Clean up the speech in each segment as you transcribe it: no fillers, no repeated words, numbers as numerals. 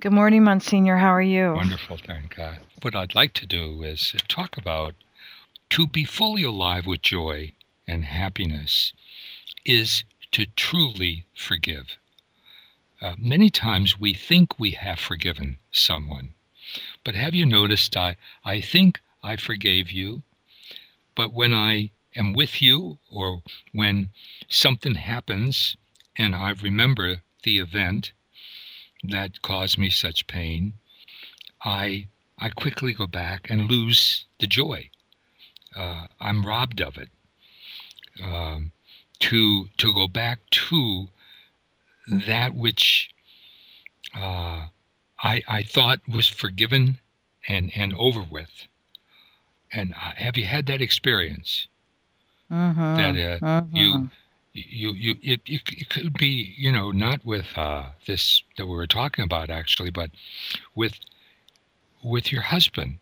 Good morning, Monsignor. How are you? Wonderful, thank God. What I'd like to do is talk about to be fully alive with joy and happiness is to truly forgive. Many times we think we have forgiven someone, but have you noticed I think I forgave you, but when I am with you or when something happens and I remember the event that caused me such pain, I I quickly go back and lose the joy. I'm robbed of it. To go back to that which I thought was forgiven and over with. And have you had that experience that Mm-hmm. Mm-hmm. it could be, not with this that we were talking about actually, but with your husband,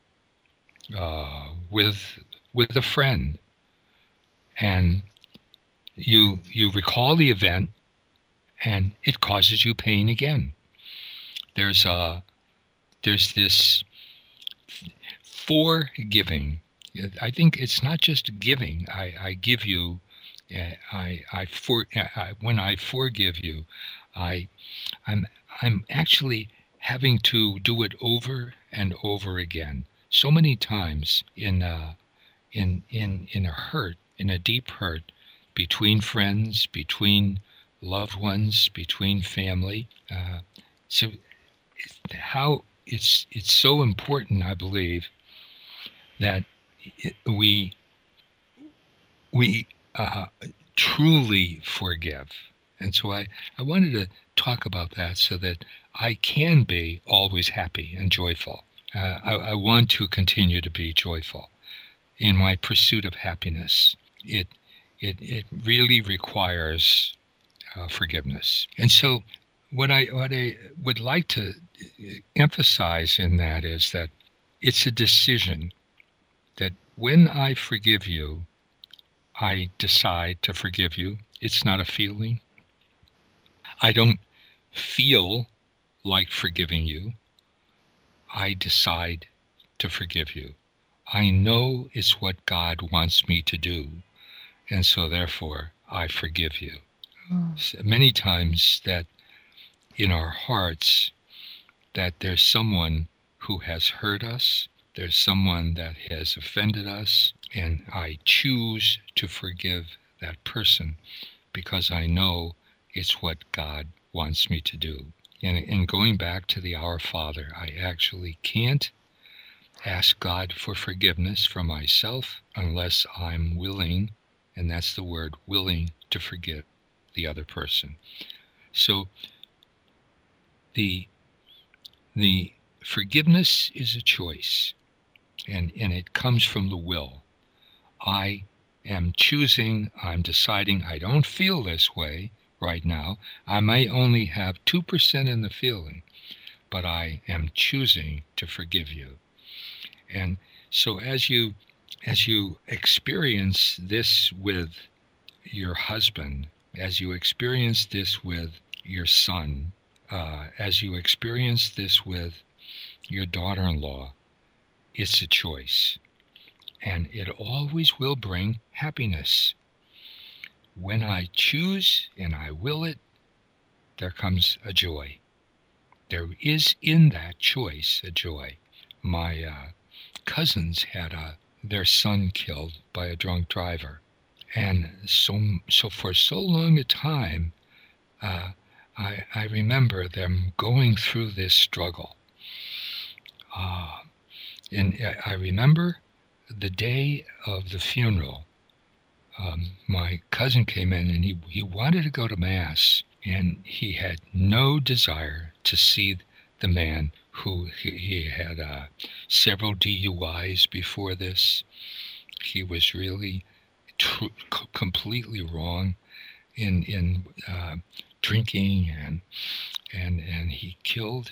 with a friend, and you recall the event and it causes you pain again. There's this forgiving. I think it's not just giving. I give you. When I forgive you, I I'm I'm actually having to do it over and over again. So many times in a hurt, in a deep hurt, between friends, between loved ones, between family. So how it's so important, I believe, that we we truly forgive. And so I wanted to talk about that so that I can be always happy and joyful. I want to continue to be joyful in my pursuit of happiness. It it really requires forgiveness. And so what I would like to emphasize in that is that it's a decision that when I forgive you, I decide to forgive you. It's not a feeling. I don't feel like forgiving you. I decide to forgive you. I know it's what God wants me to do, and so therefore I forgive you. So many times that in our hearts that there's someone who has hurt us, there's someone that has offended us, and I choose to forgive that person because I know it's what God wants me to do. And going back to the Our Father, I actually can't ask God for forgiveness for myself unless I'm willing, and that's the word, willing to forgive the other person. So the the forgiveness is a choice, and it comes from the will. I am choosing, I'm deciding I don't feel this way right now. I may only have 2% in the feeling, but I am choosing to forgive you. And so as you experience this with your husband, as you experience this with your son, as you experience this with your daughter-in-law, it's a choice. And it always will bring happiness. When I choose and I will it, there comes a joy. There is in that choice a joy. My cousins had their son killed by a drunk driver. And so for so long a time, uh, I remember them going through this struggle. Uh, and I remember the day of the funeral. My cousin came in and he wanted to go to Mass, and he had no desire to see the man who he had several DUIs before this. He was really completely wrong in drinking, and he killed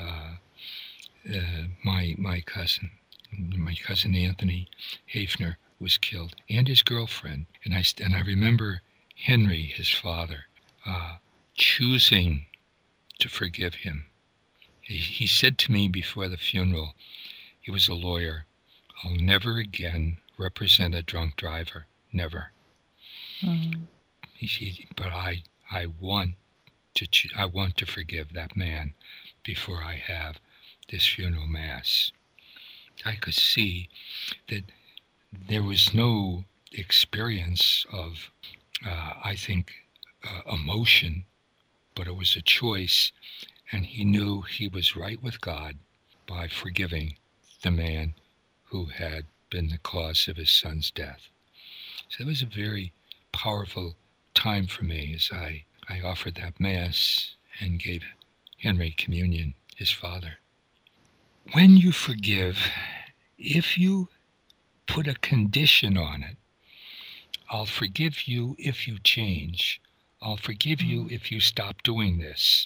my cousin Anthony Hafner was killed, and his girlfriend. And I remember Henry, his father, choosing to forgive him. He said to me before the funeral, he was a lawyer, "I'll never again represent a drunk driver. Never." Mm. But I want I want to forgive that man before I have this funeral mass. I could see that there was no experience of, I think, emotion, but it was a choice, and he knew he was right with God by forgiving the man who had been the cause of his son's death. So it was a very powerful time for me as I offered that Mass and gave Henry communion, his father. When you forgive, if you put a condition on it, "I'll forgive you if you change. I'll forgive you if you stop doing this."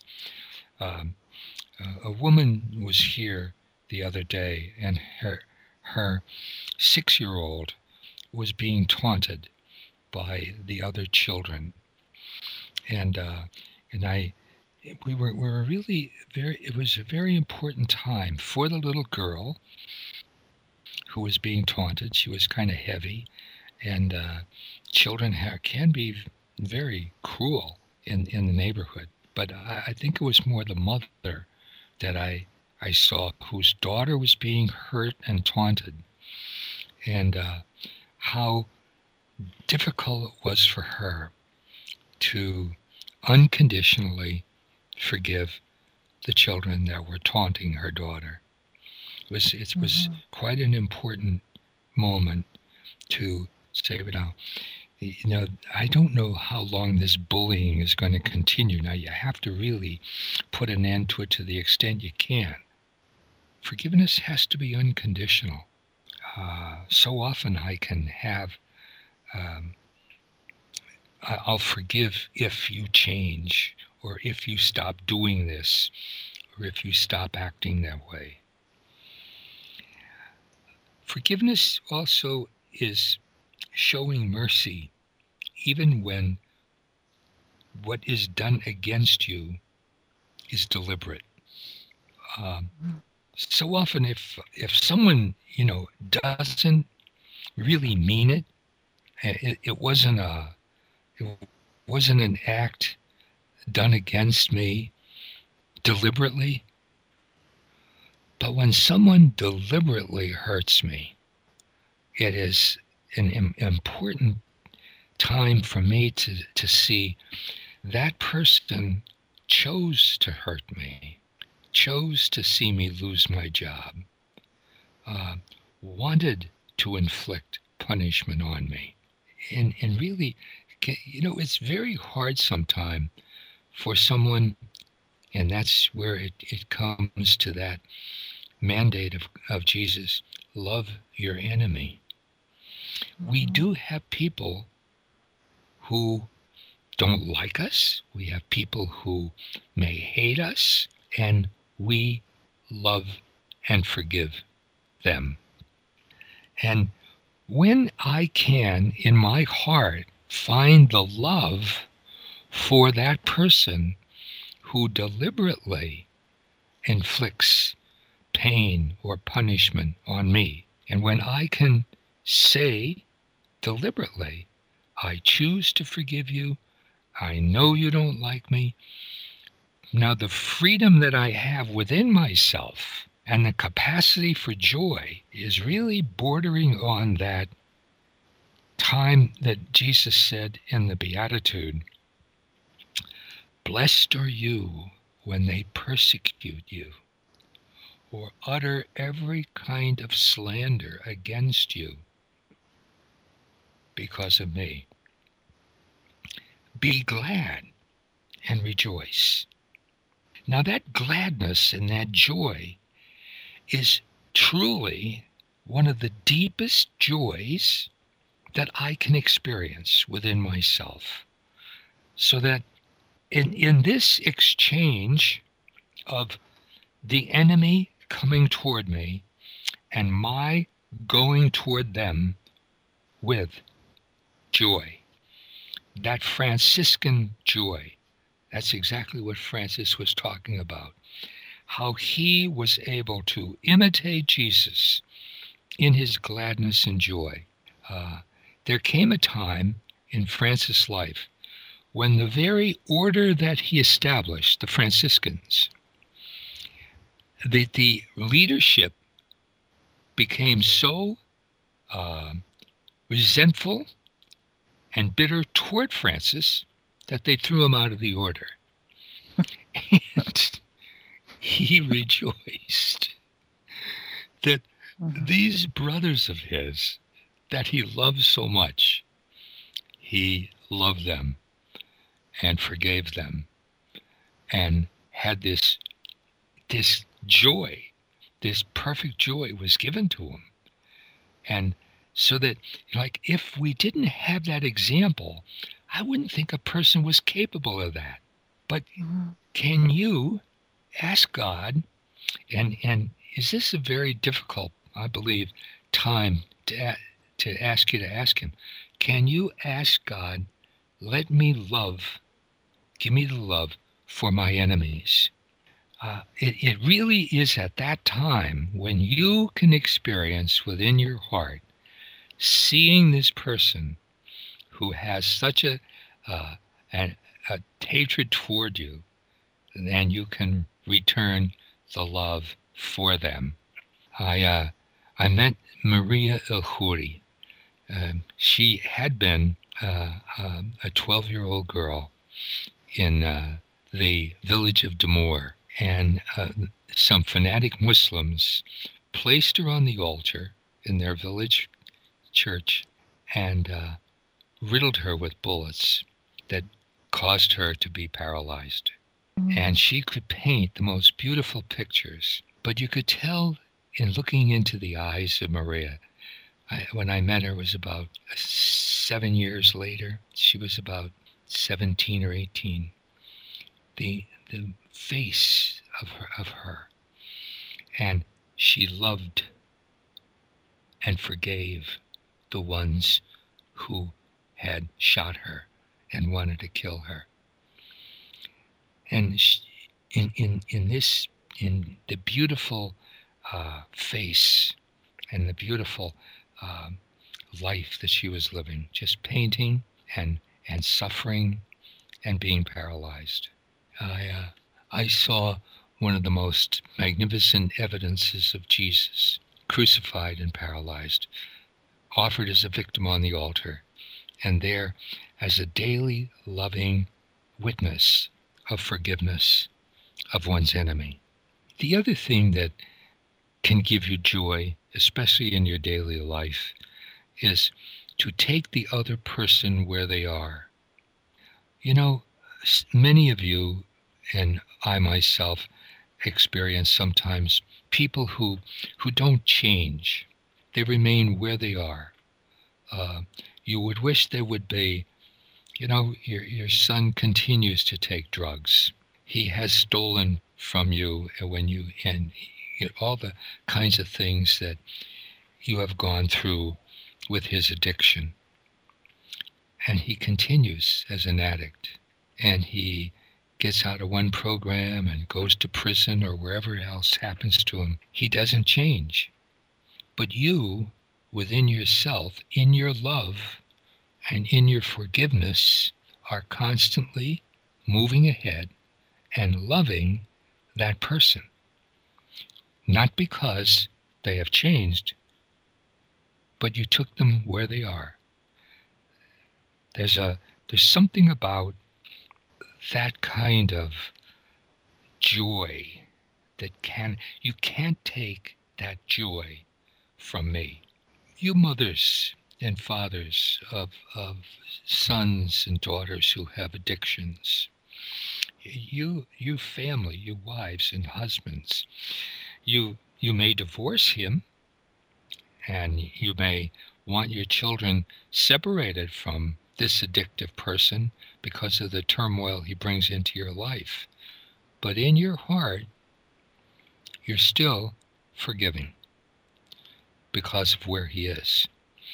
A woman was here the other day, and her 6-year-old was being taunted by the other children, and we were really very. It was a very important time for the little girl who was being taunted. She was kind of heavy, and children can be very cruel in the neighborhood. But I think it was more the mother that I saw, whose daughter was being hurt and taunted, and how difficult it was for her to unconditionally forgive the children that were taunting her daughter. It was quite an important moment to say, I don't know how long this bullying is going to continue. Now, you have to really put an end to it to the extent you can. Forgiveness has to be unconditional. So often I can have, I'll forgive if you change, or if you stop doing this, or if you stop acting that way. Forgiveness also is showing mercy, even when what is done against you is deliberate. So often, if someone doesn't really mean it, it wasn't an act done against me deliberately. But when someone deliberately hurts me, it is an important time for me to see that person chose to hurt me, chose to see me lose my job, wanted to inflict punishment on me. And really, it's very hard sometimes for someone, and that's where it comes to that mandate of Jesus, love your enemy. We do have people who don't like us. We have people who may hate us, and we love and forgive them. And when I can, in my heart, find the love for that person who deliberately inflicts pain or punishment on me, and when I can say deliberately, I choose to forgive you, I know you don't like me. Now, the freedom that I have within myself and the capacity for joy is really bordering on that time that Jesus said in the Beatitude, "Blessed are you when they persecute you, or utter every kind of slander against you because of me. Be glad and rejoice." Now that gladness and that joy is truly one of the deepest joys that I can experience within myself. So that in this exchange of the enemy coming toward me and my going toward them with joy, that Franciscan joy, that's exactly what Francis was talking about. how he was able to imitate Jesus in his gladness and joy. There came a time in Francis' life when the very order that he established, the Franciscans, the leadership became so resentful and bitter toward Francis that they threw him out of the order. And he rejoiced that these brothers of his that he loved so much, he loved them and forgave them and had this joy, this perfect joy was given to him. And so that, like, if we didn't have that example, I wouldn't think a person was capable of that. But can you ask God, and is this a very difficult, I believe, time to ask you to ask him, can you ask God, let me love, give me the love for my enemies? It really is at that time when you can experience within your heart seeing this person who has such a hatred toward you, then you can return the love for them. I met Maria El-Khoury. She had been a 12-year-old girl in the village of Damour, and some fanatic Muslims placed her on the altar in their village church and riddled her with bullets that caused her to be paralyzed. And she could paint the most beautiful pictures, but you could tell in looking into the eyes of Maria, when I met her, it was about 7 years later. She was about 17 or 18. The face of her, and she loved and forgave the ones who had shot her and wanted to kill her. And she, in the beautiful face and the beautiful life that she was living, just painting and suffering and being paralyzed. I saw one of the most magnificent evidences of Jesus, crucified and paralyzed, offered as a victim on the altar, and there as a daily loving witness of forgiveness of one's enemy. The other thing that can give you joy, especially in your daily life, is to take the other person where they are. You know, many of you, and I myself, experience sometimes people who don't change. They remain where they are. You would wish they would be, you know, your son continues to take drugs. He has stolen from you and all the kinds of things that you have gone through with his addiction. And he continues as an addict. And he gets out of one program and goes to prison or wherever else happens to him. He doesn't change. But you, within yourself, in your love and in your forgiveness, are constantly moving ahead and loving that person. Not because they have changed, but you took them where they are. There's something about that kind of joy that you can't take that joy from me. You mothers and fathers of sons and daughters who have addictions, you family, you wives and husbands, you may divorce him, and you may want your children separated from this addictive person because of the turmoil he brings into your life. But in your heart, you're still forgiving because of where he is.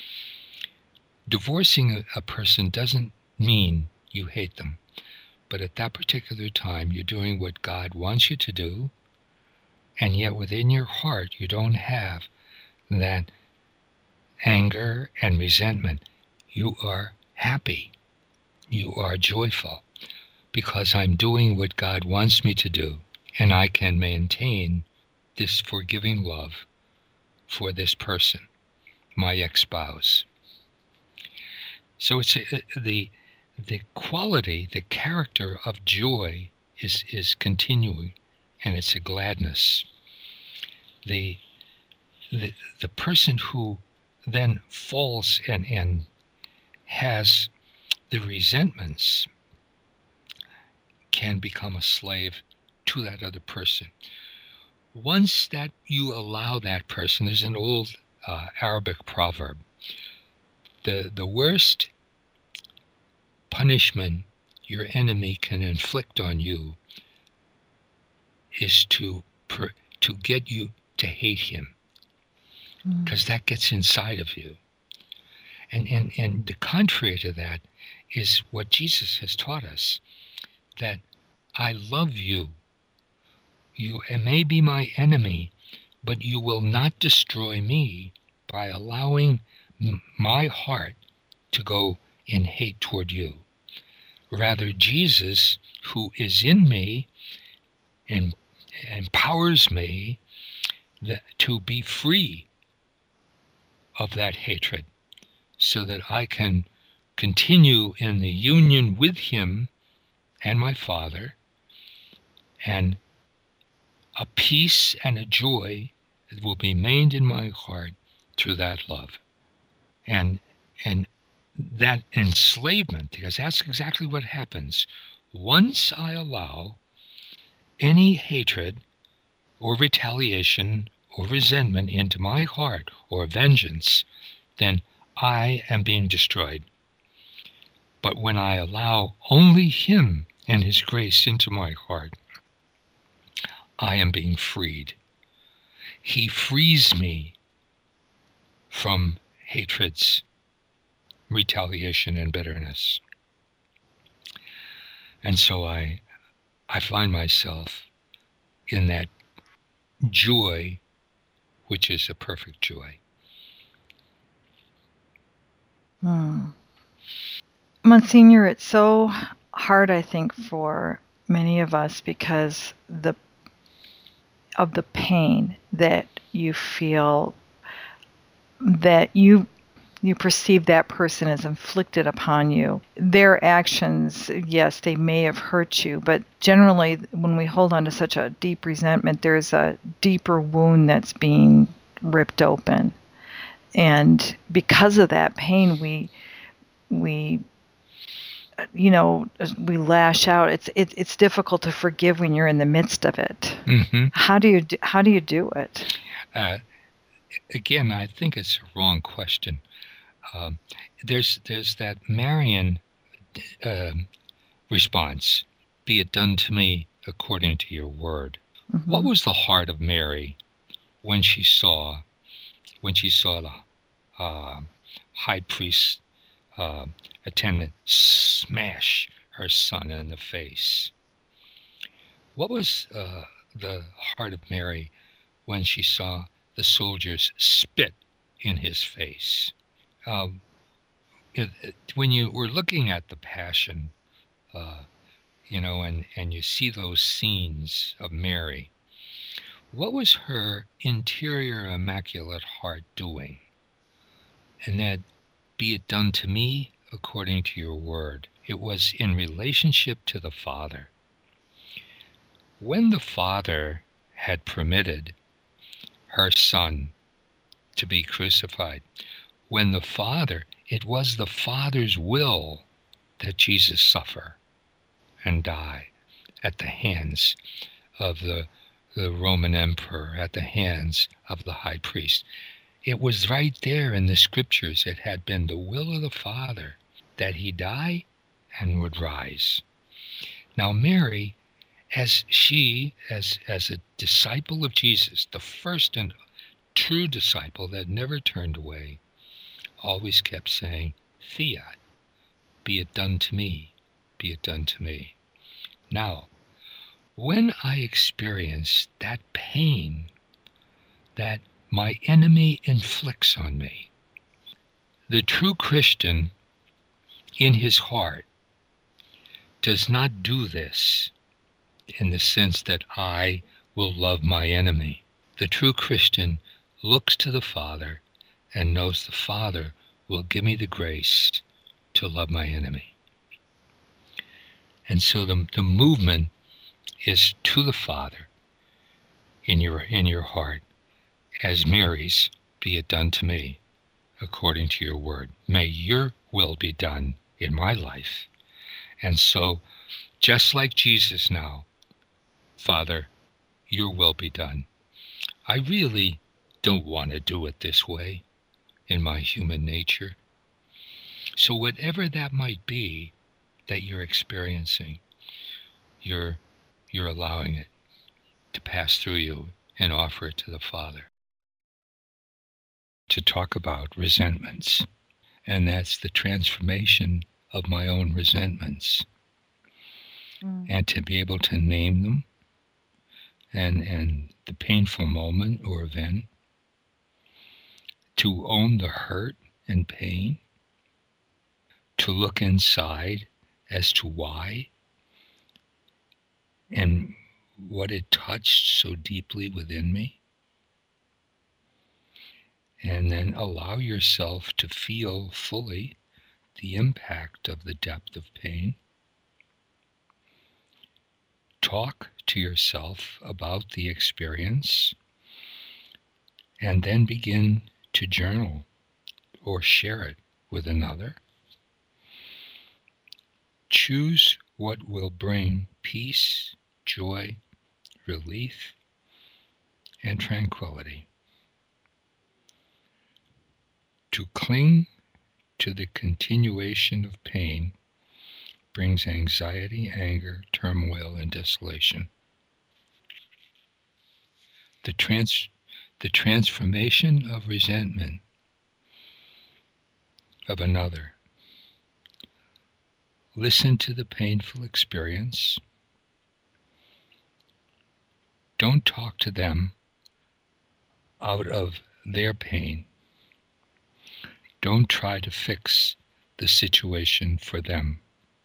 Divorcing a person doesn't mean you hate them, but at that particular time, you're doing what God wants you to do, and yet within your heart you don't have that anger and resentment. You are happy. You are joyful because I'm doing what God wants me to do, and I can maintain this forgiving love for this person, my ex-spouse. So it's the quality, the character of joy is continuing, and it's a gladness. The person who then falls and has the resentments can become a slave to that other person. Once that you allow that person, there's an old Arabic proverb, the worst punishment your enemy can inflict on you is to get you to hate him, because that gets inside of you. And the contrary to that is what Jesus has taught us, that I love you. You may be my enemy, but you will not destroy me by allowing my heart to go in hate toward you. Rather, Jesus, who is in me and empowers me to be free of that hatred, so that I can continue in the union with him and my Father, and a peace and a joy that will be maintained in my heart through that love. And that enslavement, because that's exactly what happens. Once I allow any hatred or retaliation or resentment into my heart or vengeance, then I am being destroyed. But when I allow only him and his grace into my heart, I am being freed. He frees me from hatreds, retaliation, and bitterness. And so I find myself in that joy, which is a perfect joy. Monsignor, it's so hard, I think, for many of us because of the pain that you feel, that you perceive that person has inflicted upon you. Their actions, yes, they may have hurt you, but generally when we hold on to such a deep resentment, there's a deeper wound that's being ripped open. And because of that pain, we lash out. It's difficult to forgive when you're in the midst of it. Mm-hmm. How do you do it? Again, I think it's a wrong question. There's that Marian response, be it done to me according to your word. Mm-hmm. What was the heart of Mary when she saw the high priest attendant smash her son in the face? What was the heart of Mary when she saw the soldiers spit in his face? When you were looking at the Passion, and you see those scenes of Mary, what was her interior immaculate heart doing? And that, be it done to me according to your word. It was in relationship to the Father. When the Father had permitted her Son to be crucified, it was the Father's will that Jesus suffer and die at the hands of the Roman emperor, at the hands of the high priest. It was right there in the scriptures. It had been the will of the Father that he die and would rise. Now Mary, as a disciple of Jesus, the first and true disciple that never turned away, always kept saying, Fiat, be it done to me, be it done to me. Now, when I experience that pain that my enemy inflicts on me, the true Christian in his heart does not do this in the sense that I will love my enemy. The true Christian looks to the Father and knows the Father will give me the grace to love my enemy. And so the movement is to the Father in your heart, as Mary's, be it done to me according to your word. May your will be done in my life. And so, just like Jesus now, Father, your will be done. I really don't want to do it this way in my human nature. So whatever that might be that you're experiencing, you're allowing it to pass through you and offer it to the Father. To talk about resentments, and that's the transformation of my own resentments, and to be able to name them, and the painful moment or event, to own the hurt and pain, to look inside as to why and what it touched so deeply within me, and then allow yourself to feel fully the impact of the depth of pain. Talk to yourself about the experience, and then begin to journal or share it with another. Choose what will bring peace, joy, relief, and tranquility. To cling to the continuation of pain brings anxiety, anger, turmoil, and desolation. The transformation of resentment of another. Listen to the painful experience. Don't talk to them out of their pain. Don't try to fix the situation for them.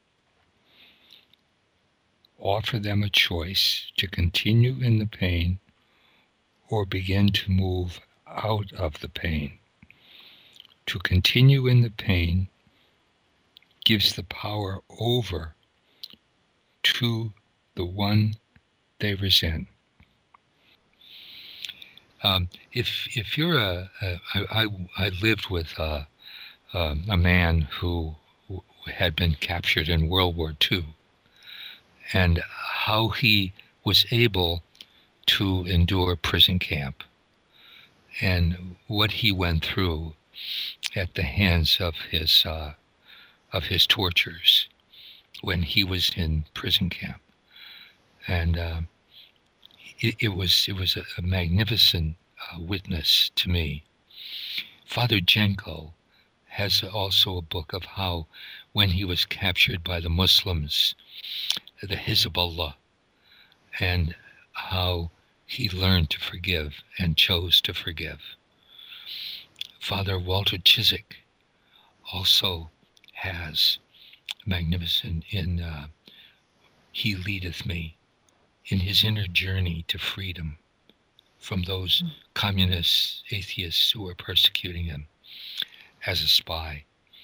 Offer them a choice to continue in the pain or begin to move out of the pain. To continue in the pain gives the power over to the one they resent. If you're I lived with a man who had been captured in World War II, and how he was able to endure prison camp, and what he went through at the hands of his torturers when he was in prison camp, and it was a magnificent witness to me. Father Jenko has also a book of how, when he was captured by the Muslims, the Hezbollah, and how he learned to forgive and chose to forgive. Father Walter Chiswick also has magnificent in He Leadeth Me, in his inner journey to freedom from those communist atheists who were persecuting him as a spy.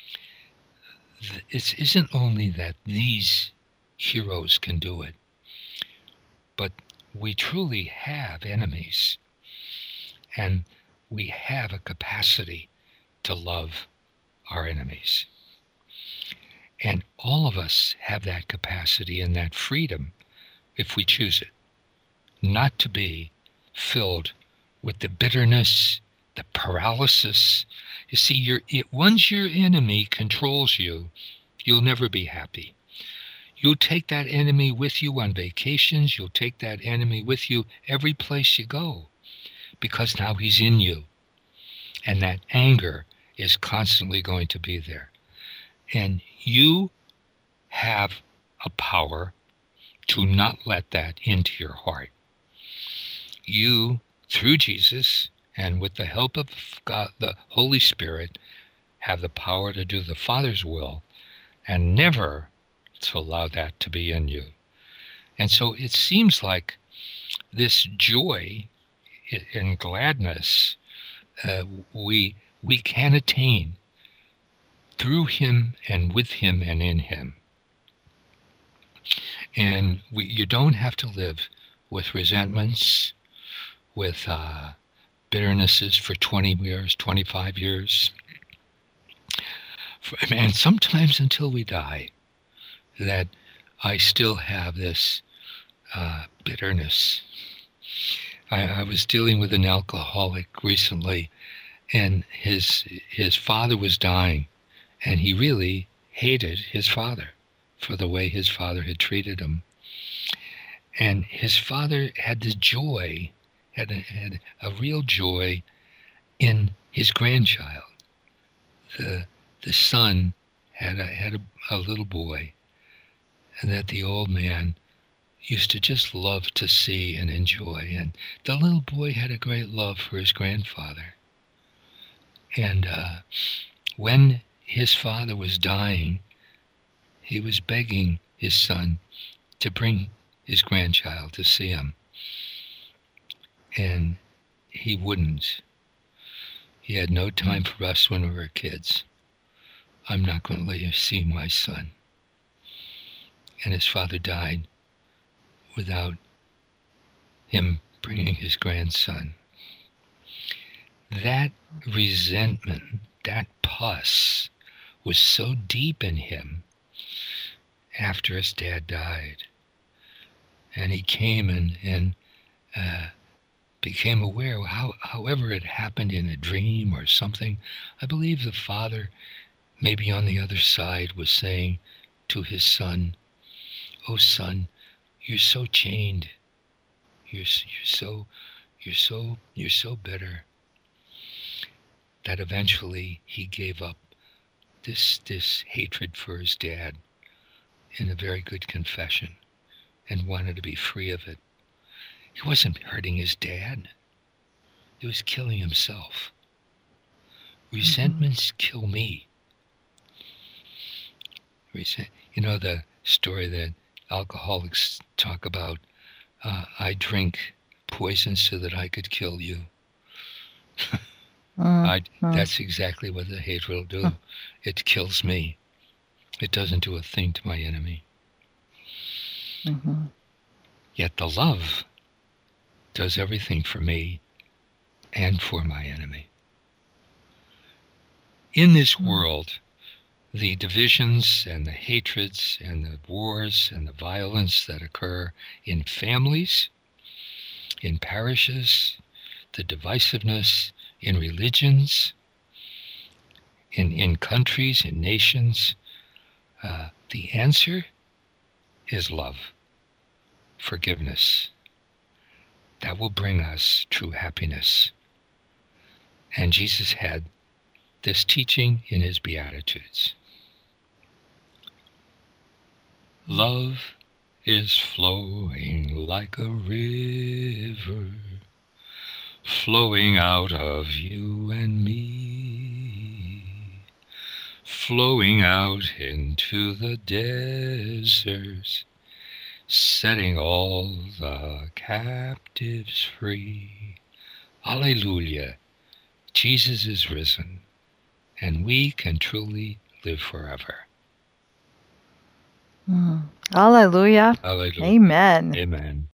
It isn't only that these heroes can do it, but we truly have enemies, and we have a capacity to love our enemies. And all of us have that capacity and that freedom, if we choose it, not to be filled with the bitterness, the paralysis. You see, once your enemy controls you, you'll never be happy. You'll take that enemy with you on vacations. You'll take that enemy with you every place you go, because now he's in you. And that anger is constantly going to be there. And you have a power to not let that into your heart. You, through Jesus, and with the help of God, the Holy Spirit, have the power to do the Father's will, and never to allow that to be in you. And so it seems like this joy and gladness we can attain through him and with him and in him. And you don't have to live with resentments, with bitternesses for 20 years, 25 years, and sometimes until we die, that I still have this bitterness. I was dealing with an alcoholic recently, and his father was dying, and he really hated his father for the way his father had treated him. And his father had this joy, had a real joy in his grandchild. The son had a little boy, and that the old man used to just love to see and enjoy. And the little boy had a great love for his grandfather. And when his father was dying, he was begging his son to bring his grandchild to see him. And he wouldn't. He had no time for us when we were kids. I'm not going to let you see my son. And his father died without him bringing his grandson. That resentment, that pus, was so deep in him after his dad died. And he came and became aware, however it happened in a dream or something. I believe the father, maybe on the other side, was saying to his son, "Oh son, you're so chained. You're so bitter." That eventually he gave up this hatred for his dad in a very good confession and wanted to be free of it. He wasn't hurting his dad. He was killing himself. Resentments kill me. You know the story that alcoholics talk about, I drink poison so that I could kill you. That's exactly what the hatred will do. It kills me. It doesn't do a thing to my enemy. Yet the love does everything for me and for my enemy. In this world, the divisions and the hatreds and the wars and the violence that occur in families, in parishes, the divisiveness in religions, in countries, in nations, the answer is love, forgiveness. That will bring us true happiness. And Jesus had this teaching in his Beatitudes. Love is flowing like a river, flowing out of you and me, flowing out into the deserts, setting all the captives free. Alleluia! Jesus is risen, and we can truly live forever. Alleluia. Alleluia. Amen. Amen.